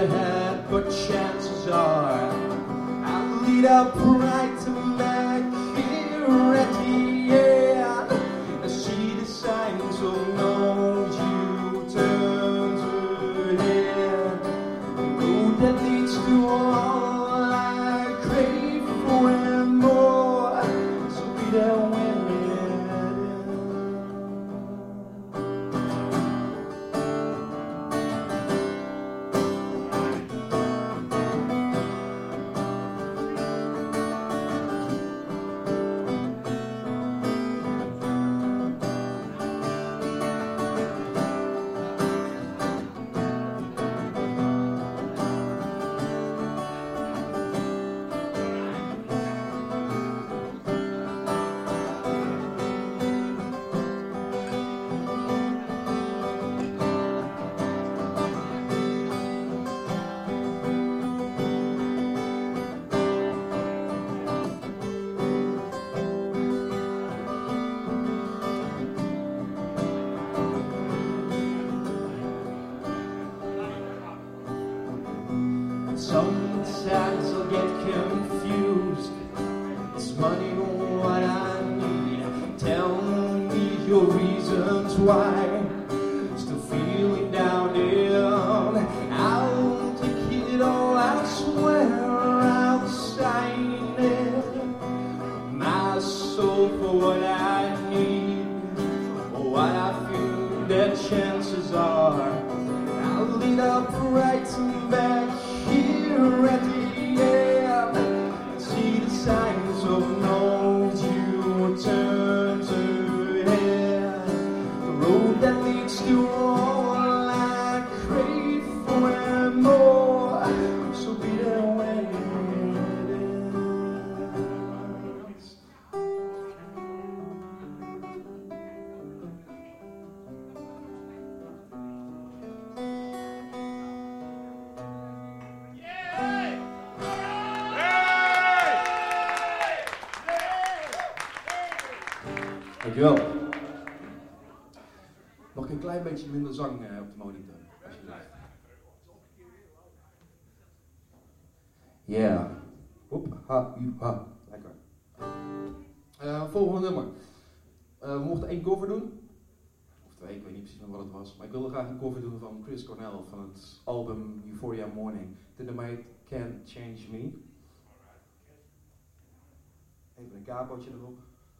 ahead, but chances are I'll lead up right to back here at the end. I see the signs of no U-turns ahead, the road that leads to all I crave for and more. So be there when sometimes I'll get confused. Is money what I need? Tell me your reasons why. Still feeling down down. I'll take it all, I swear I'll sign it. My soul for what I need, or what I feel that chances are I'll lead up right back here at the end. See the signs of no U-turns ahead, the road that leads to all I crave for and more. So be there when it ends. Dankjewel. Nog een klein beetje minder zang op de monitor, alsjeblieft. Yeah. Hop, ha, u, ha. Lekker. Volgende nummer. We mochten 1 cover doen. Of 2, ik weet niet precies meer wat het was. Maar ik wilde graag een cover doen van Chris Cornell van het album Euphoria Morning. De nummer Can't Change Me. Even een capootje erop.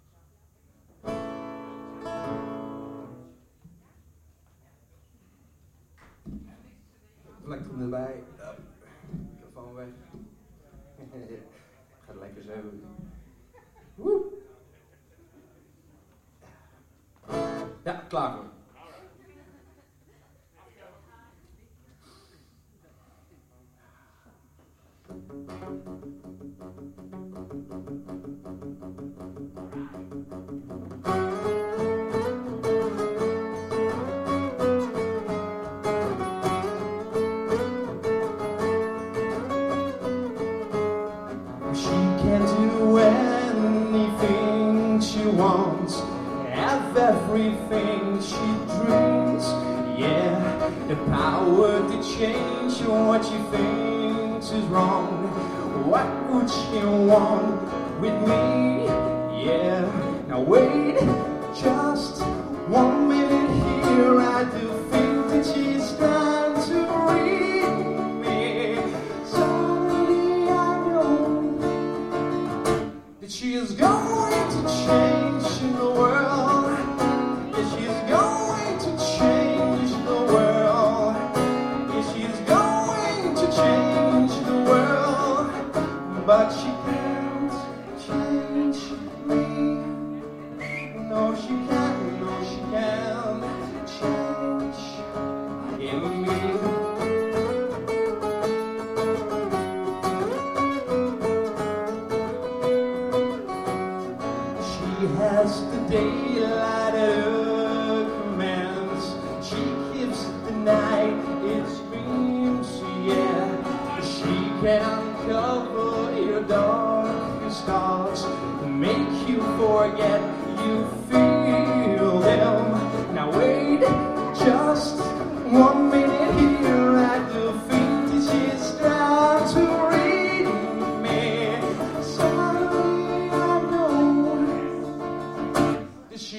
Plektrum erbij. Telefoon weg. Gaat lekker zo. Woe. Ja, klaar voor. Have everything she dreams, yeah, the power to change what she thinks is wrong. What would she want with me, yeah? Now wait, just 1 minute here, I do think that she's trying to read me. Suddenly I know that she is going to change the world. That she's going to change the world. That she's going to change the world. But she can't change me. No, she can't. No.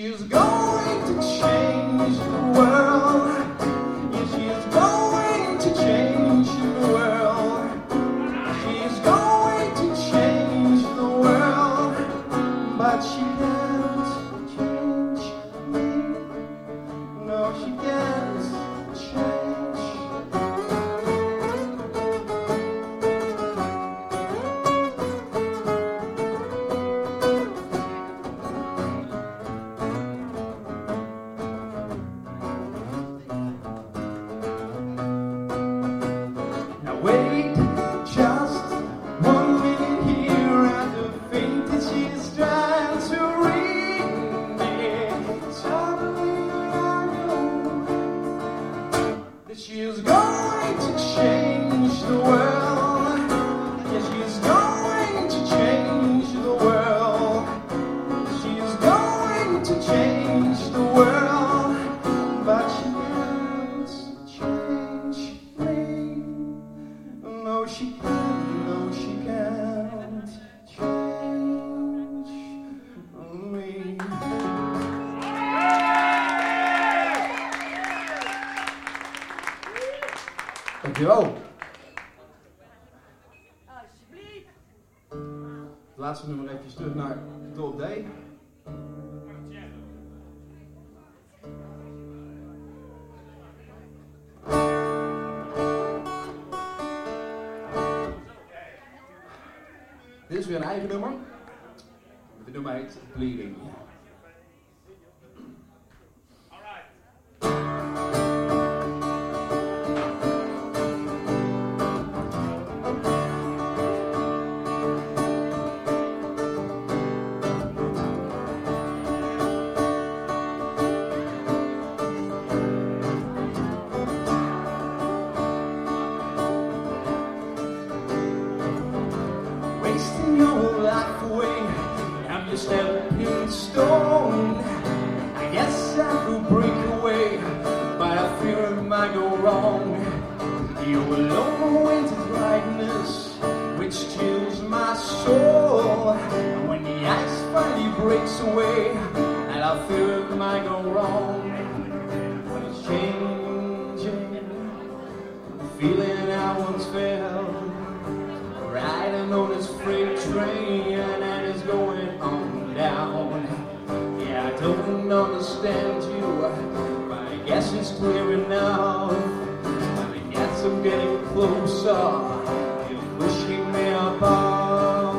she's going to change the world. Yeah, she's going to change the world. She's going to change the world, but she can't change me. No, she can't change. Now wait just 1 minute here, and the faint that she's trying to read me. Suddenly I know that she is going to change the world. Yes, she is going to change the world. She is going to change the world, but she can't change me. No, she can't, no, she can't change me. Dankjewel. Alsjeblieft. Het laatste nummer even terug naar Top D. Dit is weer een eigen nummer. Het nummer heet Bleeding. Wasting your life away, I'm your stepping stone. I guess I could break away, but I fear it might go wrong. You alone into brightness, which chills my soul. And when the ice finally breaks away, and I fear it might go wrong. When it's changing, the feeling I once felt, riding on this freight train and it's going on down. Yeah, I don't understand you, but I guess it's clear enough. I guess I'm getting closer, you're pushing me apart.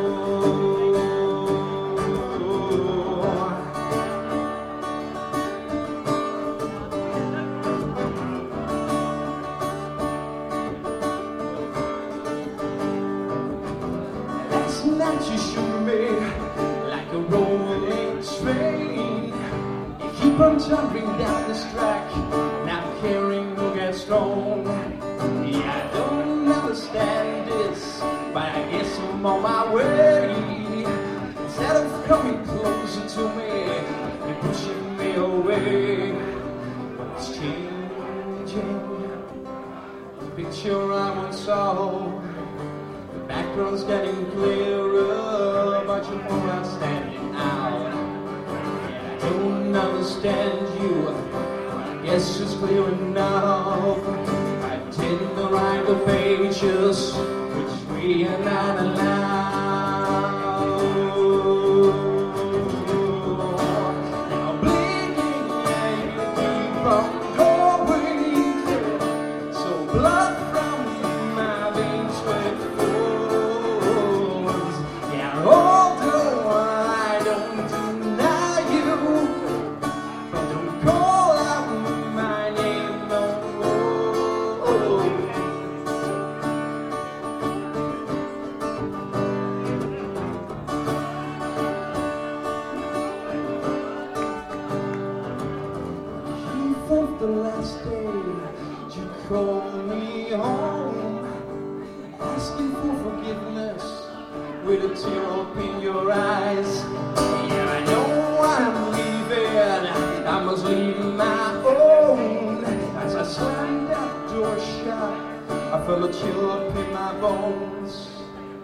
Last night you shook me like a rolling train. You keep on jumping down this track, not caring who gets thrown. Yeah, I don't understand this, but I guess I'm on my way. Instead of coming closer to me, you're pushing me away. But it's changing, the picture I once saw. Background's getting clearer, but you're more outstanding out. Yeah, I don't understand you, but I guess it's clear enough. I tend to write the pages which we are not allowed. Now bleeding, yeah, you keep on going, so blood from my veins will flow. Yeah, although I don't deny you, but don't call out my name no more. Eve of the last day, you called me home, asking for forgiveness with a tear up in your eyes. Yeah, I know I'm leaving, I must leave my own. As I slammed that door shut, I felt a chill up in my bones.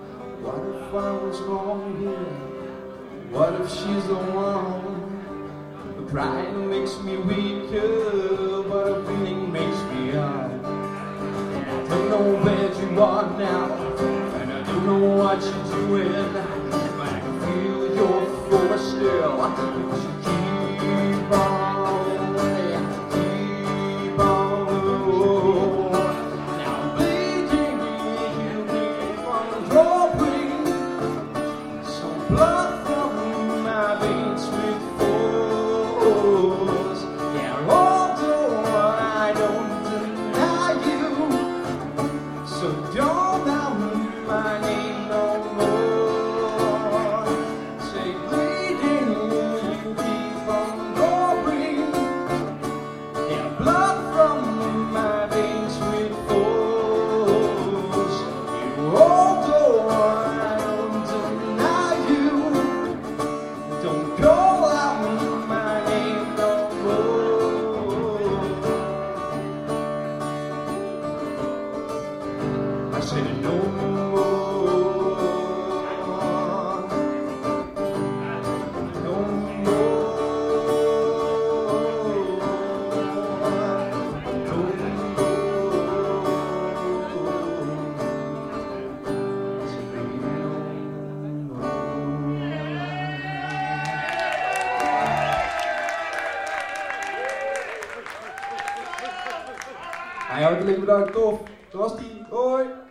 What if I was wrong here? What if she's the one? Pride makes me weaker, but a feeling makes me high. And I don't know where you are now, and I don't know what you're doing, but I can feel your force still, because you keep on, keep on. Now bleeding, you keep on dropping some blood from my veins with force. Yeah, although I don't deny you, so don't doubt my name no more. Say bleeding, you keep on going. Yeah, blood from my veins with force. You, although I don't deny you, don't call out my name no more. I said no more, no more, no Hartelijk bedankt, tof. Dat was die. Hoi.